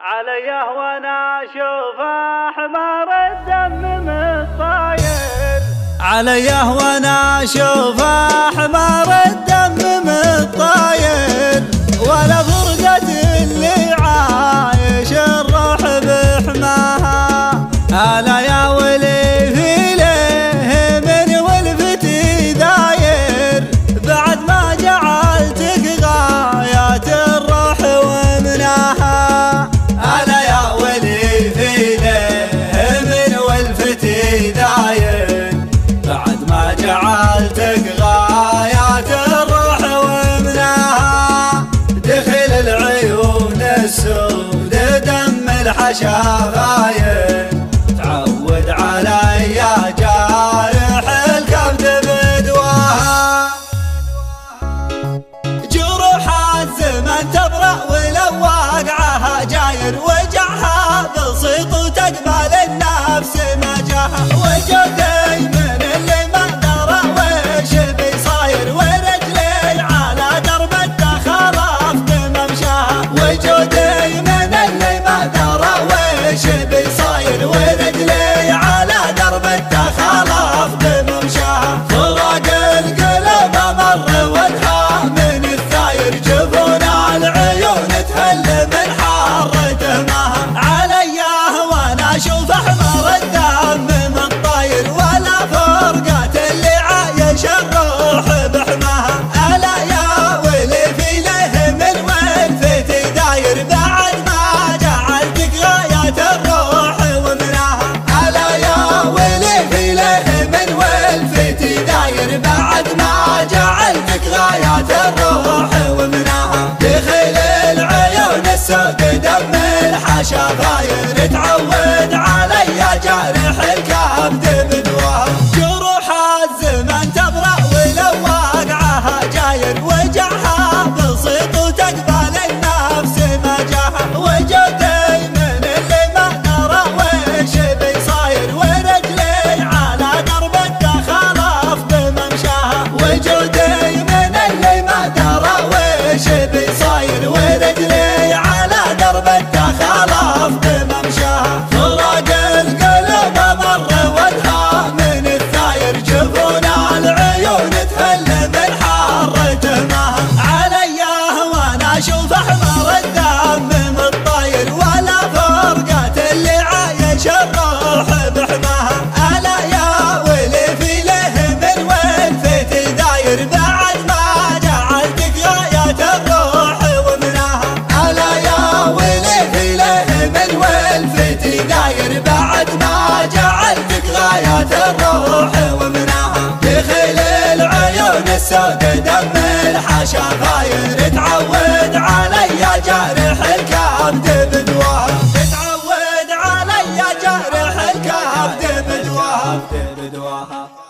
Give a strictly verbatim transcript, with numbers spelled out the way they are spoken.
عليه وانا اشوف احمر الدم مطاير، عليه وانا اشوف احمر الدم مطاير، ولا فرقة اللي عايش الروح بحماها. هلا يا ولي في ليه من ولفتي داير، بعد ما جعلتك غايات الروح ومناها. هلا يا ولي في ليه من ولفتي داير، بعد ما جعلتك غايات الروح ومناها. دخل العيون السود دم الحشا غاير، تعود علي يا جارح الكبد بدواها. جروح الزمن تبرأ ولو واقعها جاير، وجعها بسيط وتقبل النفس ما جاها. وجودي من اللي ما درى وش بيصاير، ورجلي على درب التخلف بممشاها. وجودي من اللي ما درى وش بيصاير، ورجلي على درب التخلف بممشاها. فراق القلب مر وانها من الثاير، جفون العيون تهل من حر دمها. عليه وانا اشوف احمر الدم مطاير، ولا فرقة اللي عايش الروح بحماها. الا يا ولي في له من ولفتي داير، بعد ما جعلتك غايات الروح ومناها. الا يا ولي في له من ولفتي داير، بعد ما جعلتك غايات الروح ومناها. دخل العيون السود دم الحشا غاير، تعود علي جارح الكبد بدواها. جروح الزمن تبرأ ولو واقعها جاير، وجعها بسيط وتقبل النفس ما جاها. وجودي من اللي ما درى وش بيصاير، ورجلي على درب التخلف بممشاها. وجودي من اللي ما درى وش بيصاير، ورجلي على درب التخلف بممشاها. فراق القلب مر وانها من الثاير، جفون العيون تهل من حر دمها. عليه وانا اشوف احمر الدم مطاير، ولا فرقة اللي عايش الروح بحماها. الا يا ولي في له من ولفتي داير، بعد ما جعلتك غايات الروح ومناها. الا يا ولي في له من ولفتي داير، بعد ما جعلتك غايات الروح ومناها. دخل العيون السود دم الحشا غاير، تعود علي جارح الكبد بدواها. تعود علي جارح الكبد بدواها.